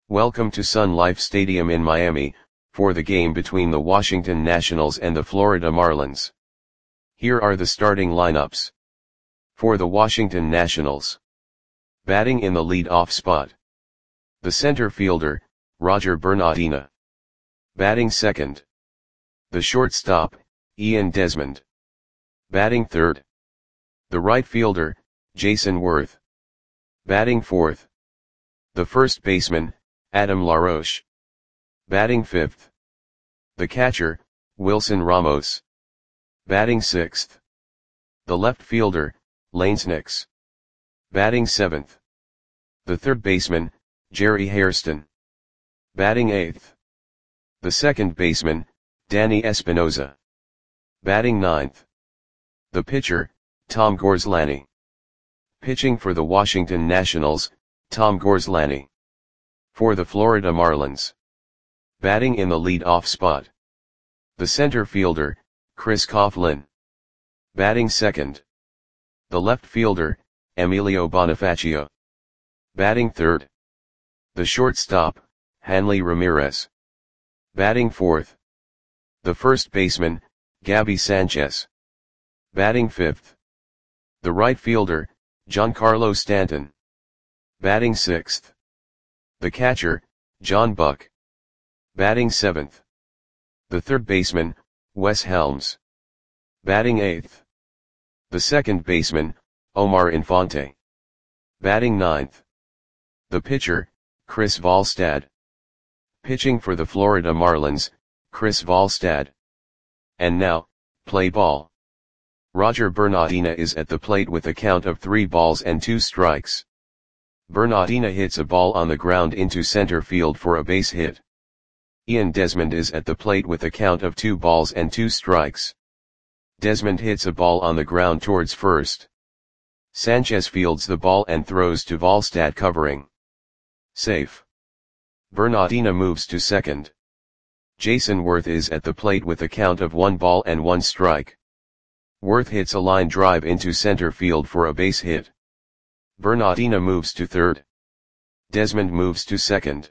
Welcome to Sun Life Stadium in Miami, for the game between the Washington Nationals and the Florida Marlins. Here are the starting lineups. For the Washington Nationals. Batting in the lead-off spot. The center fielder, Roger Bernardina. Batting second. The shortstop, Ian Desmond. Batting third. The right fielder, Jayson Werth. Batting fourth. The first baseman, Adam LaRoche. Batting fifth. The catcher, Wilson Ramos. Batting sixth. The left fielder, Lanes Nix. Batting seventh. The third baseman, Jerry Hairston. Batting eighth. The second baseman, Danny Espinoza. Batting ninth. The pitcher, Tom Gorslany. Pitching for the Washington Nationals, Tom Gorslany. For the Florida Marlins. Batting in the lead-off spot. The center fielder, Chris Coughlin. Batting second. The left fielder, Emilio Bonifacio. Batting third. The shortstop, Hanley Ramirez. Batting fourth. The first baseman, Gabby Sanchez. Batting fifth. The right fielder, Giancarlo Stanton. Batting sixth. The catcher, John Buck. Batting seventh. The third baseman, Wes Helms. Batting eighth. The second baseman, Omar Infante. Batting ninth. The pitcher, Chris Volstad. Pitching for the Florida Marlins, Chris Volstad. And now, play ball. Roger Bernardina is at the plate with a count of 3 balls and 2 strikes. Bernardina hits a ball on the ground into center field for a base hit. Ian Desmond is at the plate with a count of 2 balls and 2 strikes. Desmond hits a ball on the ground towards first. Sanchez fields the ball and throws to Volstad covering. Safe. Bernardina moves to second. Jayson Werth is at the plate with a count of 1 ball and 1 strike. Werth hits a line drive into center field for a base hit. Bernardina moves to third. Desmond moves to second.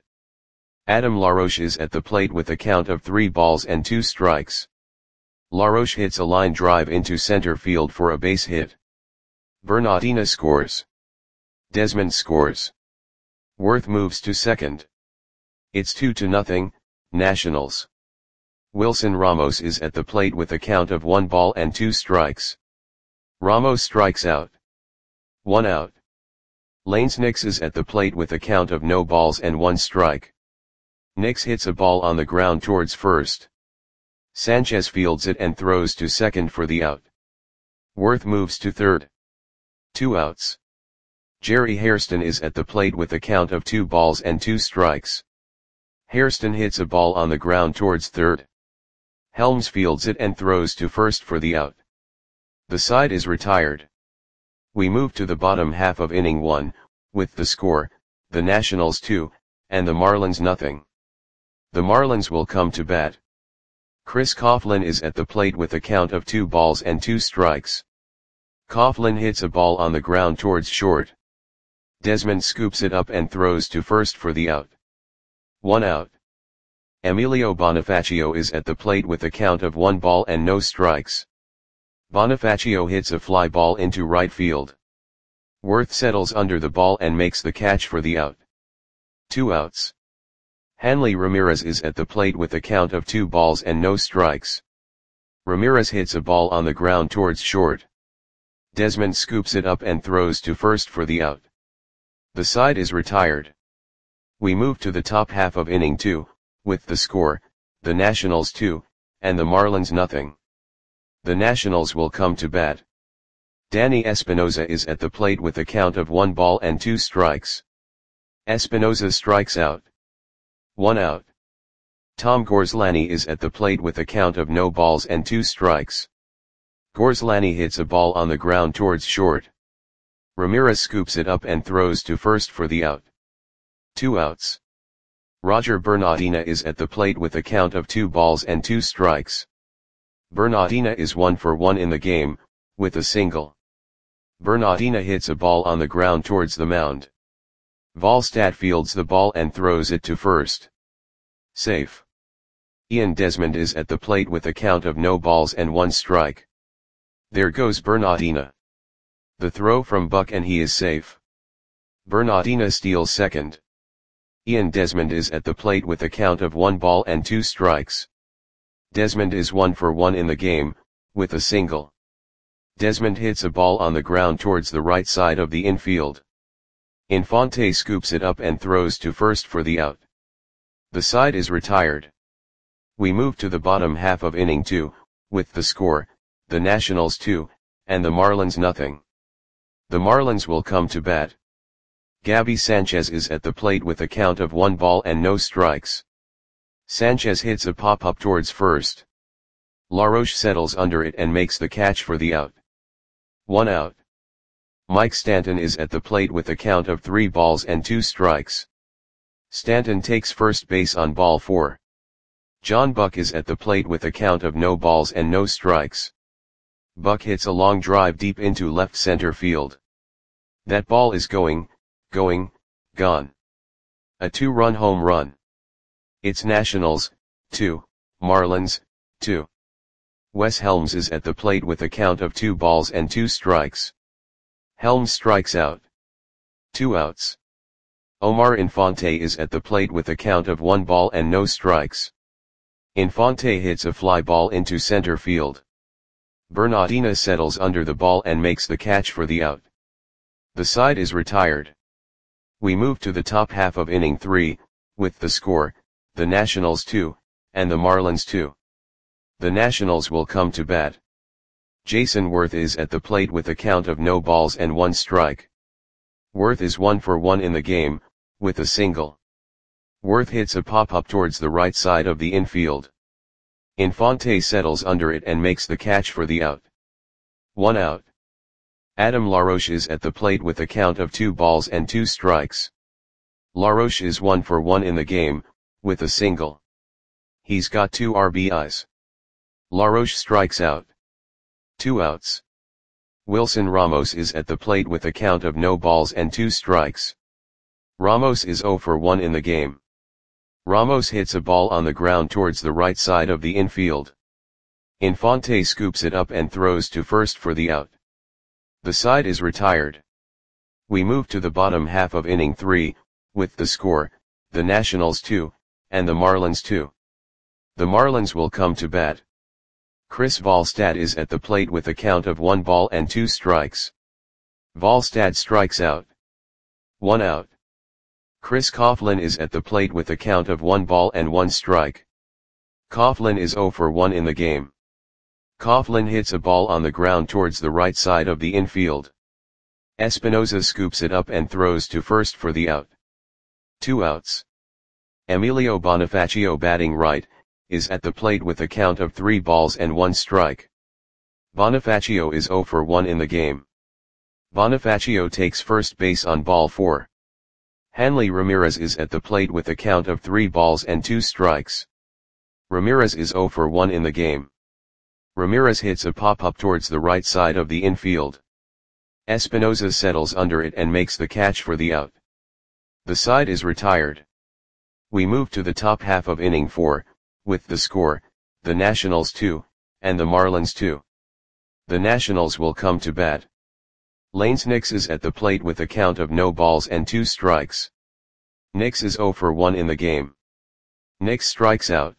Adam LaRoche is at the plate with a count of 3 balls and 2 strikes. LaRoche hits a line drive into center field for a base hit. Bernardina scores. Desmond scores. Werth moves to second. It's 2-0, Nationals. Wilson Ramos is at the plate with a count of 1 ball and 2 strikes. Ramos strikes out. 1 out. Lanes Nix is at the plate with a count of no balls and 1 strike. Nix hits a ball on the ground towards first. Sanchez fields it and throws to second for the out. Werth moves to third. 2 outs. Jerry Hairston is at the plate with a count of 2 balls and 2 strikes. Hairston hits a ball on the ground towards third. Helms fields it and throws to first for the out. The side is retired. We move to the bottom half of inning 1, with the score, the Nationals 2, and the Marlins nothing. The Marlins will come to bat. Chris Coughlin is at the plate with a count of 2 balls and 2 strikes. Coughlin hits a ball on the ground towards short. Desmond scoops it up and throws to first for the out. 1 out. Emilio Bonifacio is at the plate with a count of 1 ball and no strikes. Bonifacio hits a fly ball into right field. Werth settles under the ball and makes the catch for the out. 2 outs. Hanley Ramirez is at the plate with a count of 2 balls and no strikes. Ramirez hits a ball on the ground towards short. Desmond scoops it up and throws to first for the out. The side is retired. We move to the top half of inning 2, with the score, the Nationals 2, and the Marlins nothing. The Nationals will come to bat. Danny Espinoza is at the plate with a count of 1 ball and 2 strikes. Espinoza strikes out. 1 out. Tom Gorslany is at the plate with a count of no balls and 2 strikes. Gorslany hits a ball on the ground towards short. Ramirez scoops it up and throws to first for the out. 2 outs. Roger Bernardina is at the plate with a count of 2 balls and 2 strikes. Bernardina is 1 for 1 in the game, with a single. Bernardina hits a ball on the ground towards the mound. Volstad fields the ball and throws it to first. Safe. Ian Desmond is at the plate with a count of no balls and 1 strike. There goes Bernardina. The throw from Buck and he is safe. Bernardina steals second. Ian Desmond is at the plate with a count of 1 ball and 2 strikes. Desmond is 1 for 1 in the game, with a single. Desmond hits a ball on the ground towards the right side of the infield. Infante scoops it up and throws to first for the out. The side is retired. We move to the bottom half of inning 2, with the score, the Nationals 2, and the Marlins nothing. The Marlins will come to bat. Gabby Sanchez is at the plate with a count of 1 ball and no strikes. Sanchez hits a pop-up towards first. LaRoche settles under it and makes the catch for the out. 1 out. Mike Stanton is at the plate with a count of 3 balls and 2 strikes. Stanton takes first base on ball 4. John Buck is at the plate with a count of no balls and no strikes. Buck hits a long drive deep into left center field. That ball is gone. A 2-run home run. It's Nationals, 2, Marlins, 2. Wes Helms is at the plate with a count of 2 balls and 2 strikes. Helms strikes out. 2 outs. Omar Infante is at the plate with a count of 1 ball and no strikes. Infante hits a fly ball into center field. Bernardina settles under the ball and makes the catch for the out. The side is retired. We move to the top half of inning 3, with the score, the Nationals 2, and the Marlins 2. The Nationals will come to bat. Jason Worth is at the plate with a count of no balls and 1 strike. Worth is 1 for 1 in the game, with a single. Worth hits a pop-up towards the right side of the infield. Infante settles under it and makes the catch for the out. 1 out. Adam LaRoche is at the plate with a count of 2 balls and 2 strikes. LaRoche is 1 for 1 in the game, with a single. He's got 2 RBIs. LaRoche strikes out. 2 outs. Wilson Ramos is at the plate with a count of no balls and 2 strikes. Ramos is 0 for 1 in the game. Ramos hits a ball on the ground towards the right side of the infield. Infante scoops it up and throws to first for the out. The side is retired. We move to the bottom half of inning 3, with the score, the Nationals 2, and the Marlins 2. The Marlins will come to bat. Chris Volstad is at the plate with a count of 1 ball and 2 strikes. Volstad strikes out. 1 out. Chris Coughlin is at the plate with a count of 1 ball and 1 strike. Coughlin is 0 for 1 in the game. Coughlin hits a ball on the ground towards the right side of the infield. Espinoza scoops it up and throws to first for the out. 2 outs. Emilio Bonifacio batting right, is at the plate with a count of 3 balls and 1 strike. Bonifacio is 0 for 1 in the game. Bonifacio takes first base on ball 4. Hanley Ramirez is at the plate with a count of 3 balls and 2 strikes. Ramirez is 0 for 1 in the game. Ramirez hits a pop-up towards the right side of the infield. Espinoza settles under it and makes the catch for the out. The side is retired. We move to the top half of inning 4, with the score, the Nationals 2, and the Marlins 2. The Nationals will come to bat. Lanes Nix is at the plate with a count of no balls and 2 strikes. Nix is 0 for 1 in the game. Nix strikes out.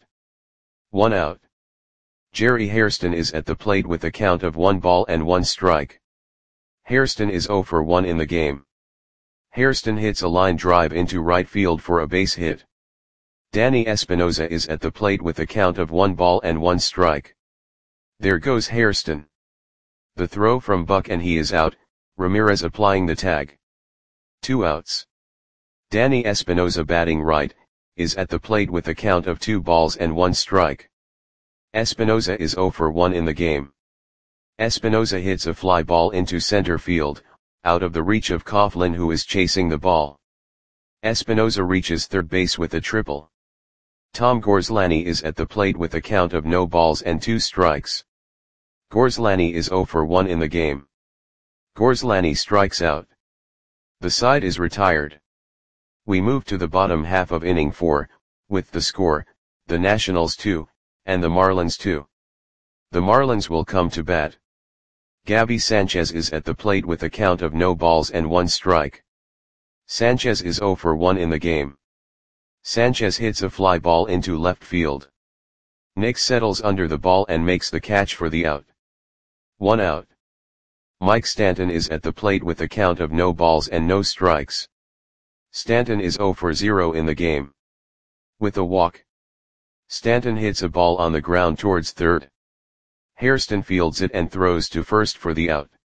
1 out. Jerry Hairston is at the plate with a count of 1 ball and 1 strike. Hairston is 0 for 1 in the game. Hairston hits a line drive into right field for a base hit. Danny Espinoza is at the plate with a count of 1 ball and 1 strike. There goes Hairston. The throw from Buck and he is out, Ramirez applying the tag. 2 outs. Danny Espinoza batting right, is at the plate with a count of 2 balls and 1 strike. Espinoza is 0 for 1 in the game. Espinoza hits a fly ball into center field, out of the reach of Coughlin who is chasing the ball. Espinoza reaches third base with a triple. Tom Gorslani is at the plate with a count of no balls and 2 strikes. Gorslani is 0 for 1 in the game. Gorslani strikes out. The side is retired. We move to the bottom half of inning 4, with the score, the Nationals 2, and the Marlins 2. The Marlins will come to bat. Gabby Sanchez is at the plate with a count of no balls and 1 strike. Sanchez is 0 for 1 in the game. Sanchez hits a fly ball into left field. Nick settles under the ball and makes the catch for the out. 1 out. Mike Stanton is at the plate with a count of no balls and no strikes. Stanton is 0 for 0 in the game. With a walk, Stanton hits a ball on the ground towards third. Hairston fields it and throws to first for the out.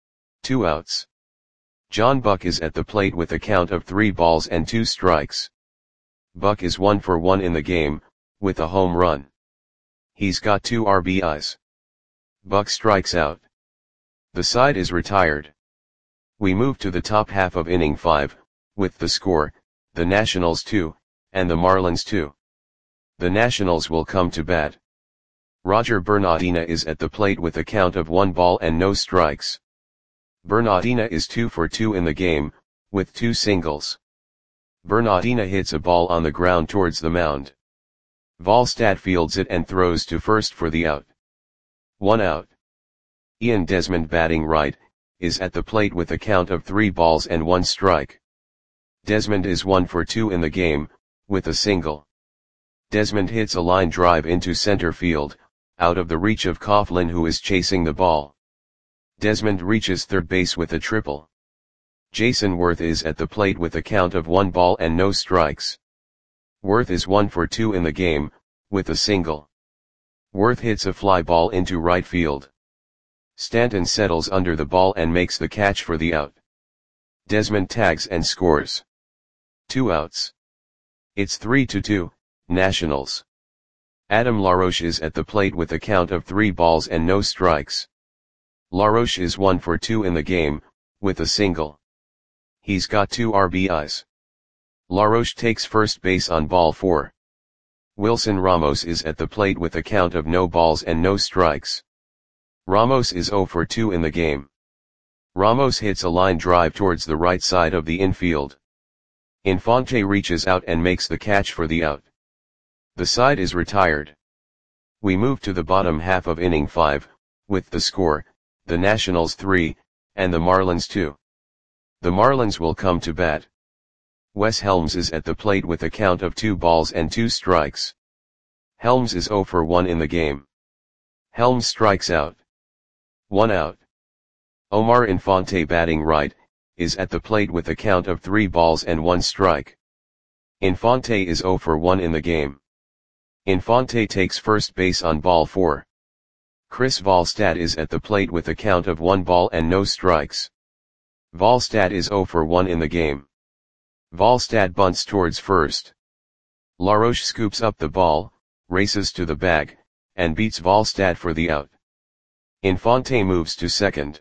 2 outs. John Buck is at the plate with a count of 3 balls and 2 strikes. Buck is 1 for 1 in the game, with a home run. He's got 2 RBIs. Buck strikes out. The side is retired. We move to the top half of inning 5, with the score, the Nationals 2, and the Marlins 2. The Nationals will come to bat. Roger Bernardina is at the plate with a count of 1 ball and no strikes. Bernardina is 2 for 2 in the game, with 2 singles. Bernardina hits a ball on the ground towards the mound. Volstad fields it and throws to first for the out. 1 out. Ian Desmond, batting right, is at the plate with a count of 3 balls and 1 strike. Desmond is 1 for 2 in the game, with a single. Desmond hits a line drive into center field, out of the reach of Coughlin, who is chasing the ball. Desmond reaches third base with a triple. Jason Worth is at the plate with a count of 1 ball and no strikes. Worth is 1 for 2 in the game, with a single. Worth hits a fly ball into right field. Stanton settles under the ball and makes the catch for the out. Desmond tags and scores. 2 outs. It's 3-2, Nationals. Adam LaRoche is at the plate with a count of 3 balls and no strikes. LaRoche is 1 for 2 in the game, with a single. He's got 2 RBIs. LaRoche takes first base on ball 4. Wilson Ramos is at the plate with a count of no balls and no strikes. Ramos is 0 for 2 in the game. Ramos hits a line drive towards the right side of the infield. Infante reaches out and makes the catch for the out. The side is retired. We move to the bottom half of inning 5, with the score, the Nationals 3, and the Marlins 2. The Marlins will come to bat. Wes Helms is at the plate with a count of 2 balls and 2 strikes. Helms is 0 for 1 in the game. Helms strikes out. 1 out. Omar Infante, batting right, is at the plate with a count of 3 balls and 1 strike. Infante is 0 for 1 in the game. Infante takes first base on ball 4. Chris Volstad is at the plate with a count of 1 ball and no strikes. Volstad is 0 for 1 in the game. Volstad bunts towards first. LaRoche scoops up the ball, races to the bag, and beats Volstad for the out. Infante moves to second.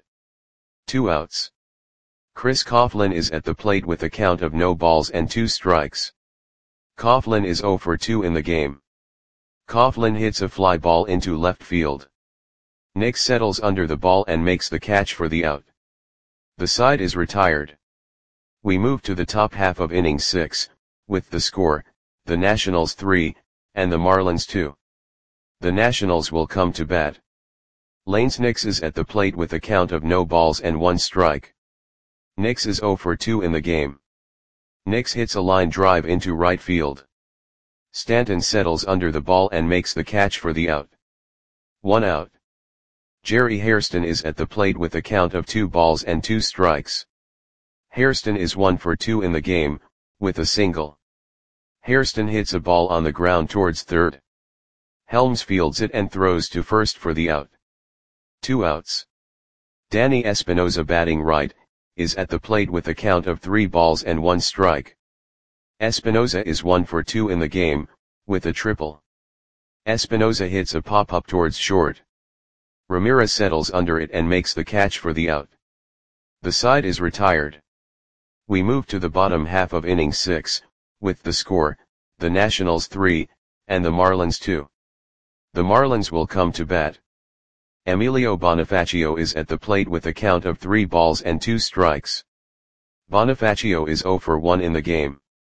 2 outs. Chris Coughlin is at the plate with a count of no balls and 2 strikes. Coughlin is 0 for 2 in the game. Coughlin hits a fly ball into left field. Nick settles under the ball and makes the catch for the out. The side is retired. We move to the top half of inning 6, with the score, the Nationals 3, and the Marlins 2. The Nationals will come to bat. Lanes Nix is at the plate with a count of no balls and 1 strike. Nix is 0 for 2 in the game. Nix hits a line drive into right field. Stanton settles under the ball and makes the catch for the out. 1 out. Jerry Hairston is at the plate with a count of 2 balls and 2 strikes. Hairston is 1 for 2 in the game, with a single. Hairston hits a ball on the ground towards third. Helms fields it and throws to first for the out. 2 outs. Danny Espinosa, batting right, is at the plate with a count of 3 balls and 1 strike. Espinosa is 1 for 2 in the game, with a triple. Espinosa hits a pop-up towards short. Ramirez settles under it and makes the catch for the out. The side is retired. We move to the bottom half of inning 6, with the score, the Nationals 3, and the Marlins 2. The Marlins will come to bat. Emilio Bonifacio is at the plate with a count of 3 balls and 2 strikes. Bonifacio is 0 for 1 in the game.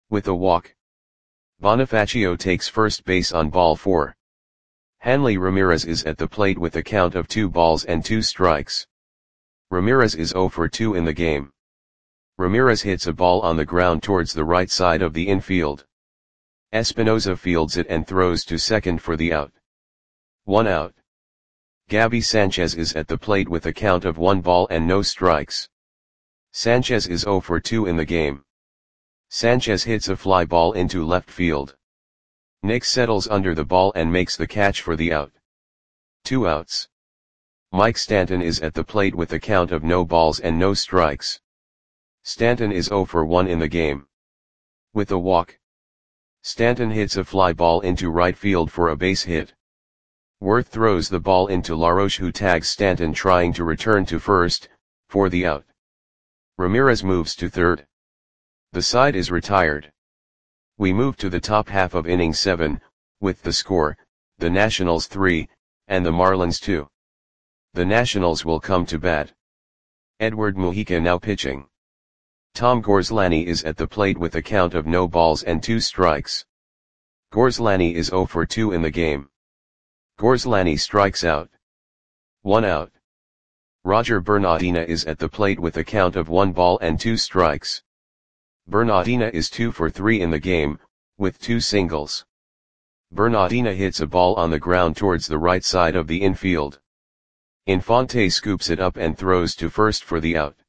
With a walk, Bonifacio takes first base on ball 4. Hanley Ramirez is at the plate with a count of 2 balls and 2 strikes. Ramirez is 0 for 2 in the game. Ramirez hits a ball on the ground towards the right side of the infield. Espinoza fields it and throws to second for the out. 1 out. Gabby Sanchez is at the plate with a count of 1 ball and no strikes. Sanchez is 0 for 2 in the game. Sanchez hits a fly ball into left field. Nick settles under the ball and makes the catch for the out. 2 outs. Mike Stanton is at the plate with a count of no balls and no strikes. Stanton is 0 for 1 in the game. With a walk, Stanton hits a fly ball into right field for a base hit. Worth throws the ball into LaRoche, who tags Stanton trying to return to first, for the out. Ramirez moves to third. The side is retired. We move to the top half of inning 7, with the score, the Nationals 3, and the Marlins 2. The Nationals will come to bat. Edward Mujica now pitching. Tom Gorslani is at the plate with a count of no balls and 2 strikes. Gorslani is 0 for 2 in the game. Gorslani strikes out. 1 out. Roger Bernardina is at the plate with a count of 1 ball and 2 strikes. Bernardina is 2 for 3 in the game, with 2 singles. Bernardina hits a ball on the ground towards the right side of the infield. Infante scoops it up and throws to first for the out.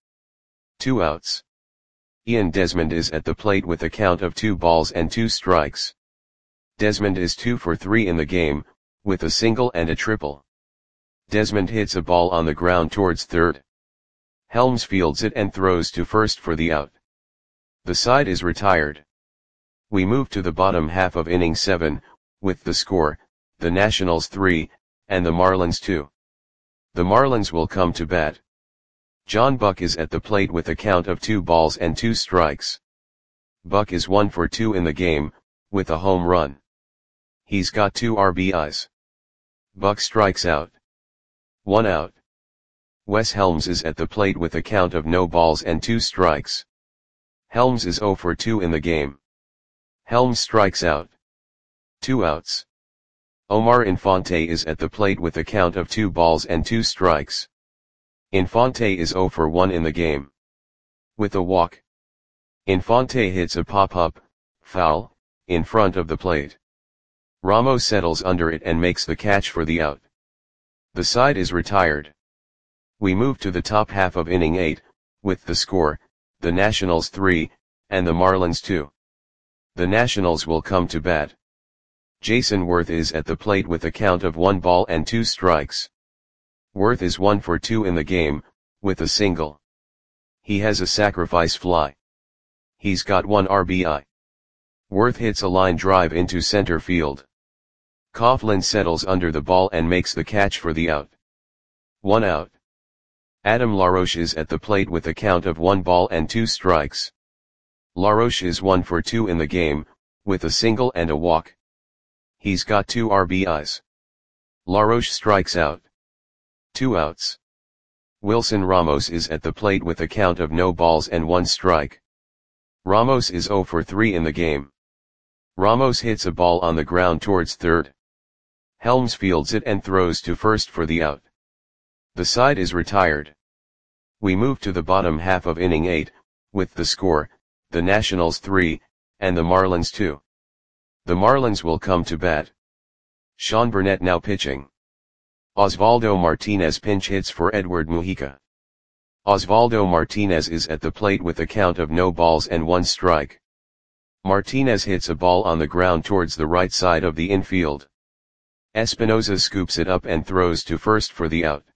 2 outs. Ian Desmond is at the plate with a count of 2 balls and 2 strikes. Desmond is 2 for 3 in the game, with a single and a triple. Desmond hits a ball on the ground towards third. Helms fields it and throws to first for the out. The side is retired. We move to the bottom half of inning 7, with the score, the Nationals 3, and the Marlins 2. The Marlins will come to bat. John Buck is at the plate with a count of 2 balls and 2 strikes. Buck is 1 for 2 in the game, with a home run. He's got 2 RBIs. Buck strikes out. 1 out. Wes Helms is at the plate with a count of no balls and 2 strikes. Helms is 0 for 2 in the game. Helms strikes out. 2 outs. Omar Infante is at the plate with a count of 2 balls and 2 strikes. Infante is 0 for 1 in the game. With a walk, Infante hits a pop-up, foul, in front of the plate. Ramos settles under it and makes the catch for the out. The side is retired. We move to the top half of inning 8, with the score, the Nationals 3, and the Marlins 2. The Nationals will come to bat. Jason Worth is at the plate with a count of 1 ball and 2 strikes. Worth is 1 for 2 in the game, with a single. He has a sacrifice fly. He's got 1 RBI. Worth hits a line drive into center field. Coughlin settles under the ball and makes the catch for the out. 1 out. Adam LaRoche is at the plate with a count of 1 ball and 2 strikes. LaRoche is 1 for 2 in the game, with a single and a walk. He's got 2 RBIs. LaRoche strikes out. 2 outs. Wilson Ramos is at the plate with a count of no balls and 1 strike. Ramos is 0 for 3 in the game. Ramos hits a ball on the ground towards third. Helms fields it and throws to first for the out. The side is retired. We move to the bottom half of inning 8, with the score, the Nationals 3, and the Marlins 2. The Marlins will come to bat. Sean Burnett now pitching. Osvaldo Martinez pinch hits for Edward Mujica. Osvaldo Martinez is at the plate with a count of no balls and 1 strike. Martinez hits a ball on the ground towards the right side of the infield. Espinoza scoops it up and throws to first for the out.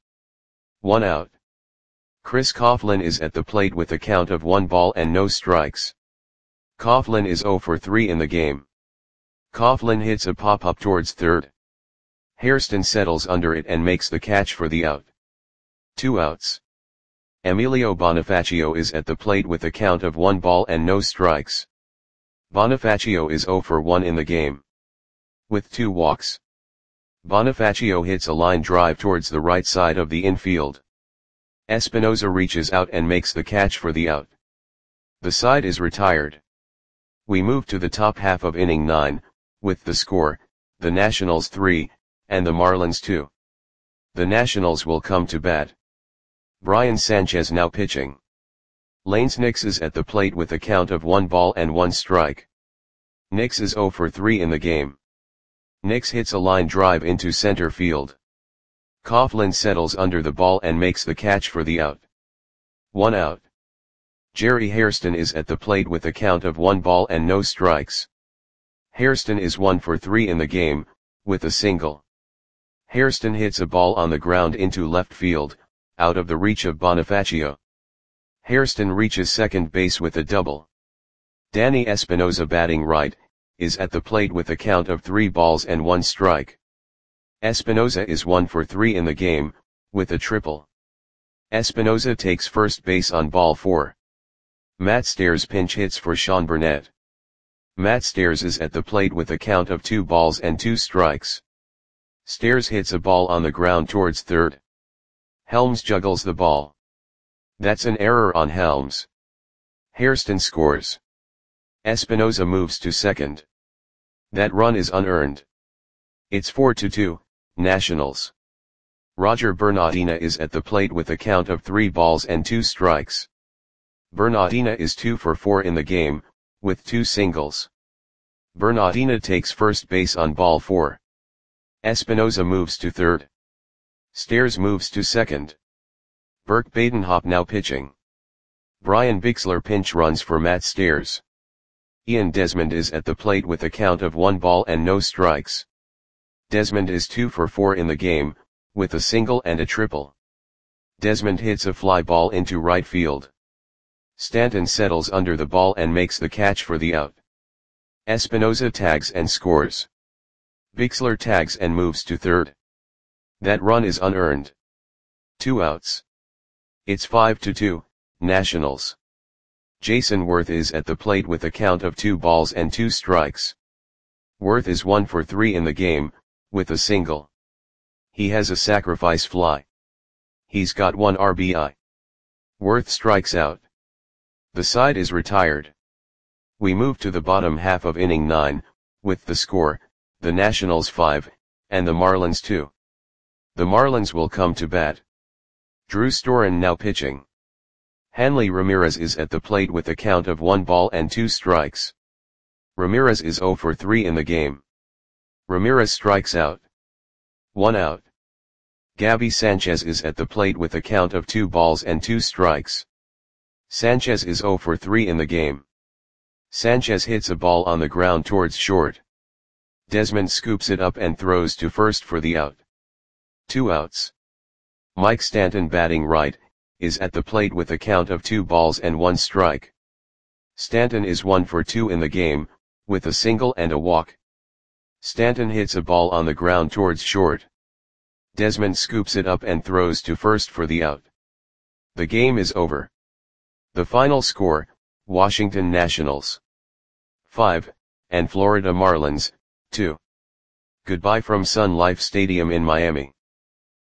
1 out. Chris Coughlin is at the plate with a count of 1 ball and no strikes. Coughlin is 0 for 3 in the game. Coughlin hits a pop-up towards third. Hairston settles under it and makes the catch for the out. 2 outs. Emilio Bonifacio is at the plate with a count of 1 ball and no strikes. Bonifacio is 0 for 1 in the game. With 2 walks, Bonifacio hits a line drive towards the right side of the infield. Espinoza reaches out and makes the catch for the out. The side is retired. We move to the top half of inning 9, with the score, the Nationals 3, and the Marlins 2. The Nationals will come to bat. Brian Sanchez now pitching. Lanes Nix is at the plate with a count of 1 ball and 1 strike. Nix is 0 for 3 in the game. Nix hits a line drive into center field. Coughlin settles under the ball and makes the catch for the out. 1 out. Jerry Hairston is at the plate with a count of 1 ball and no strikes. Hairston is 1 for 3 in the game, with a single. Hairston hits a ball on the ground into left field, out of the reach of Bonifacio. Hairston reaches second base with a double. Danny Espinosa, batting right, is at the plate with a count of 3 balls and 1 strike. Espinosa is 1 for 3 in the game, with a triple. Espinosa takes first base on ball 4. Matt Stairs pinch hits for Sean Burnett. Matt Stairs is at the plate with a count of 2 balls and 2 strikes. Stairs hits a ball on the ground towards third. Helms juggles the ball. That's an error on Helms. Hairston scores. Espinosa moves to second. That run is unearned. It's 4-2, Nationals. Roger Bernardina is at the plate with a count of 3 balls and 2 strikes. Bernardina is 2 for 4 in the game, with 2 singles. Bernardina takes first base on ball 4. Espinosa moves to third. Stairs moves to second. Burke Badenhop now pitching. Brian Bixler pinch runs for Matt Stairs. Ian Desmond is at the plate with a count of 1 ball and no strikes. Desmond is 2 for 4 in the game, with a single and a triple. Desmond hits a fly ball into right field. Stanton settles under the ball and makes the catch for the out. Espinosa tags and scores. Bixler tags and moves to third. That run is unearned. 2 outs. It's 5-2, Nationals. Jason Worth is at the plate with a count of 2 balls and 2 strikes. Worth is 1 for 3 in the game, with a single. He has a sacrifice fly. He's got 1 RBI. Worth strikes out. The side is retired. We move to the bottom half of inning 9, with the score, the Nationals 5, and the Marlins 2. The Marlins will come to bat. Drew Storen now pitching. Hanley Ramirez is at the plate with a count of 1 ball and 2 strikes. Ramirez is 0 for 3 in the game. Ramirez strikes out. 1 out. Gabby Sanchez is at the plate with a count of 2 balls and 2 strikes. Sanchez is 0 for 3 in the game. Sanchez hits a ball on the ground towards short. Desmond scoops it up and throws to first for the out. 2 outs. Mike Stanton, batting right, is at the plate with a count of 2 balls and 1 strike. Stanton is 1 for 2 in the game, with a single and a walk. Stanton hits a ball on the ground towards short. Desmond scoops it up and throws to first for the out. The game is over. The final score, Washington Nationals 5, and Florida Marlins 2. Goodbye from Sun Life Stadium in Miami.